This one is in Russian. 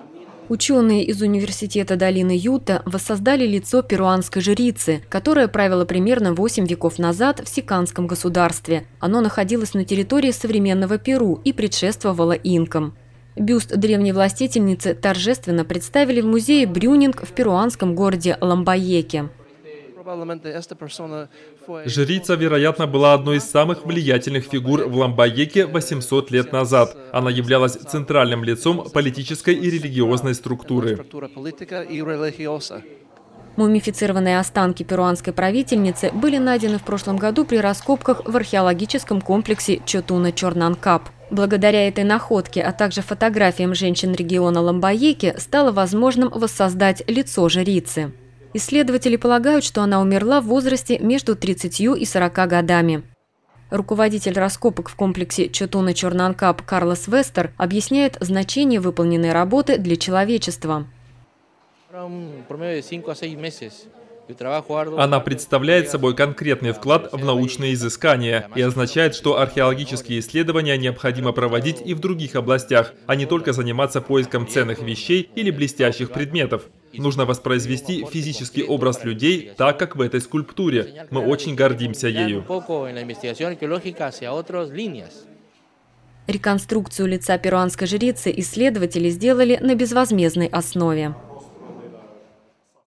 Ученые из Университета долины Юта воссоздали лицо перуанской жрицы, которая правила примерно 8 веков назад в Сиканском государстве. Оно находилось на территории современного Перу и предшествовало инкам. Бюст древней властительницы торжественно представили в музее Брюнинг в перуанском городе Ламбайеке. Жрица, вероятно, была одной из самых влиятельных фигур в Ламбайеке 800 лет назад. Она являлась центральным лицом политической и религиозной структуры. Мумифицированные останки перуанской правительницы были найдены в прошлом году при раскопках в археологическом комплексе Чотуна-Чорнанкап. Благодаря этой находке, а также фотографиям женщин региона Ламбайеки, стало возможным воссоздать лицо жрицы. Исследователи полагают, что она умерла в возрасте между 30 и 40 годами. Руководитель раскопок в комплексе Чотуна-Чорнанкап Карлос Вестер объясняет значение выполненной работы для человечества. Она представляет собой конкретный вклад в научные изыскания и означает, что археологические исследования необходимо проводить и в других областях, а не только заниматься поиском ценных вещей или блестящих предметов. Нужно воспроизвести физический образ людей, так как в этой скульптуре. Мы очень гордимся ею. Реконструкцию лица перуанской жрицы исследователи сделали на безвозмездной основе.